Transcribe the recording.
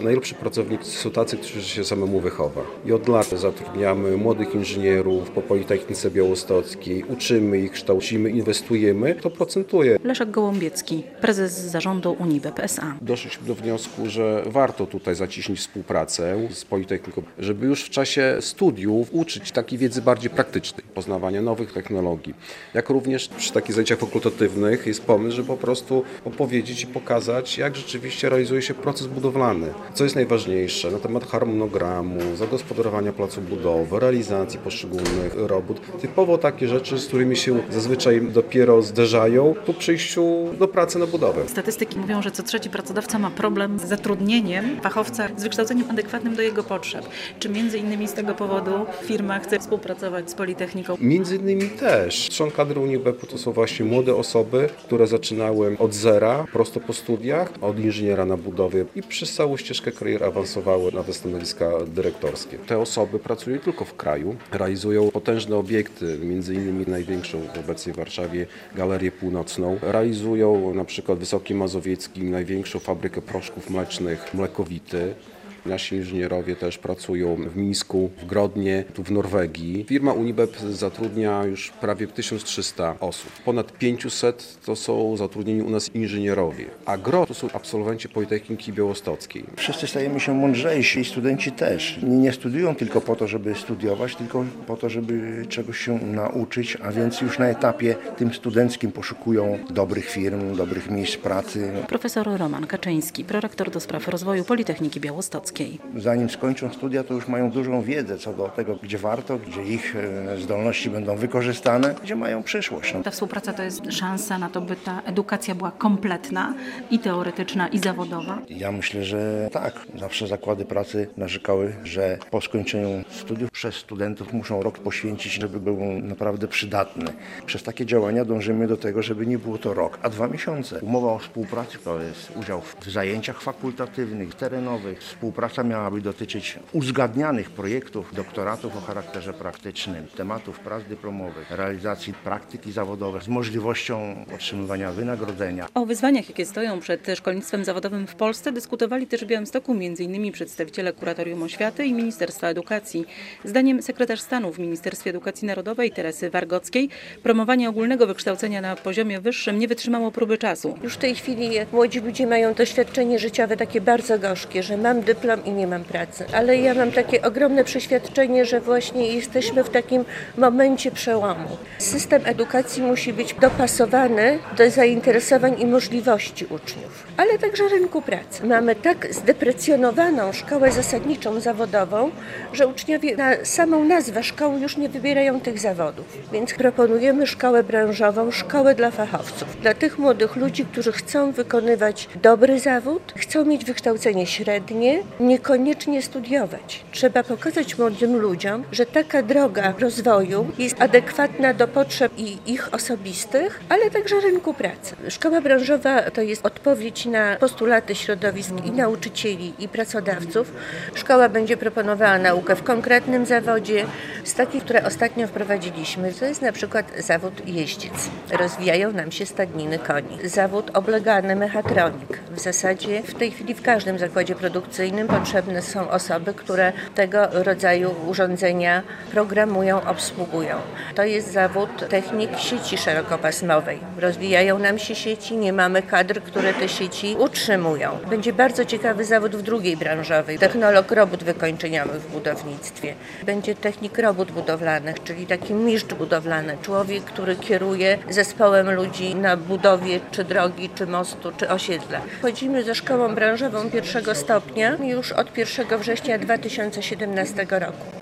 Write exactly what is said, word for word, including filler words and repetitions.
Najlepsi pracownicy są tacy, którzy się samemu wychowa. I od lat zatrudniamy młodych inżynierów po Politechnice Białostockiej, uczymy ich, kształcimy, inwestujemy, to procentuje. Leszek Gołąbiecki, prezes zarządu Unibep S A. Doszliśmy do wniosku, że warto tutaj zaciśnić współpracę z Politechniką, żeby już w czasie studiów uczyć takiej wiedzy bardziej praktycznej, poznawania nowych technologii. Jak również przy takich zajęciach fakultatywnych jest pomysł, żeby po prostu opowiedzieć i pokazać, jak rzeczywiście realizuje się proces budowlany. Co jest najważniejsze na temat harmonogramu, zagospodarowania placu budowy, realizacji poszczególnych robót. Typowo takie rzeczy, z którymi się zazwyczaj dopiero zderzają po przyjściu do pracy na budowę. Statystyki mówią, że co trzeci pracodawca ma problem z zatrudnieniem fachowca z wykształceniem adekwatnym do jego potrzeb. Czy między innymi z tego powodu firma chce współpracować z Politechniką? Między innymi też. Trzon kadry Unibepu to są właśnie młode osoby, które zaczynały od zera, prosto po studiach, od inżyniera na budowie i przez całą ścieżkę kariery awansowały na te stanowiska dyrektorskie. Te osoby pracują nie tylko w kraju, realizują potężne obiekty, między innymi największą obecnie w Warszawie Galerię Północną, realizują na przykład w Wysokim Mazowieckim największą fabrykę proszków mlecznych Mlekowity. Nasi inżynierowie też pracują w Mińsku, w Grodnie, tu w Norwegii. Firma Unibep zatrudnia już prawie tysiąc trzysta osób. Ponad pięćset to są zatrudnieni u nas inżynierowie, a gro to są absolwenci Politechniki Białostockiej. Wszyscy stajemy się mądrzejsi i studenci też. Nie, nie studiują tylko po to, żeby studiować, tylko po to, żeby czegoś się nauczyć, a więc już na etapie tym studenckim poszukują dobrych firm, dobrych miejsc pracy. Profesor Roman Kaczyński, prorektor do spraw rozwoju Politechniki Białostockiej. Zanim skończą studia, to już mają dużą wiedzę co do tego, gdzie warto, gdzie ich zdolności będą wykorzystane, gdzie mają przyszłość. Ta współpraca to jest szansa na to, by ta edukacja była kompletna i teoretyczna, i zawodowa? Ja myślę, że tak. Zawsze zakłady pracy narzekały, że po skończeniu studiów przez studentów muszą rok poświęcić, żeby był naprawdę przydatny. Przez takie działania dążymy do tego, żeby nie było to rok, a dwa miesiące. Umowa o współpracy to jest udział w zajęciach fakultatywnych, terenowych. Współpraca miałaby dotyczyć uzgadnianych projektów, doktoratów o charakterze praktycznym, tematów prac dyplomowych, realizacji praktyki zawodowej z możliwością otrzymywania wynagrodzenia. O wyzwaniach, jakie stoją przed szkolnictwem zawodowym w Polsce, dyskutowali też w Białymstoku między innymi przedstawiciele Kuratorium Oświaty i Ministerstwa Edukacji. Zdaniem sekretarz stanu w Ministerstwie Edukacji Narodowej Teresy Wargockiej promowanie ogólnego wykształcenia na poziomie wyższym nie wytrzymało próby czasu. Już w tej chwili młodzi ludzie mają doświadczenie życiowe takie bardzo gorzkie, że mam dyplom i nie mam pracy. Ale ja mam takie ogromne przeświadczenie, że właśnie jesteśmy w takim momencie przełomu. System edukacji musi być dopasowany do zainteresowań i możliwości uczniów, ale także rynku pracy. Mamy tak zdeprecjonowaną szkołę zasadniczą zawodową, że uczniowie na samą nazwę szkoły już nie wybierają tych zawodów. Więc proponujemy szkołę branżową, szkołę dla fachowców. Dla tych młodych ludzi, którzy chcą wykonywać dobry zawód, chcą mieć wykształcenie średnie, niekoniecznie studiować. Trzeba pokazać młodym ludziom, że taka droga rozwoju jest adekwatna do potrzeb i ich osobistych, ale także rynku pracy. Szkoła branżowa to jest odpowiedź na postulaty środowisk i nauczycieli, i pracodawców. Szkoła będzie proponowała naukę w konkretnym zawodzie, z takich, które ostatnio wprowadziliśmy. To jest na przykład zawód jeździec. Rozwijają nam się stadniny koni. Zawód oblegany mechatronik. W zasadzie w tej chwili w każdym zakładzie produkcyjnym potrzebne są osoby, które tego rodzaju urządzenia programują, obsługują. To jest zawód technik sieci szerokopasmowej. Rozwijają nam się sieci, nie mamy kadr, które te sieci utrzymują. Będzie bardzo ciekawy zawód w drugiej branżowej. Technolog robót wykończeniowych w budownictwie. Będzie technik robót budowlanych, czyli taki mistrz budowlany. Człowiek, który kieruje zespołem ludzi na budowie czy drogi, czy mostu, czy osiedla. Chodzimy ze szkołą branżową pierwszego stopnia już od pierwszego września dwa tysiące siedemnastego roku.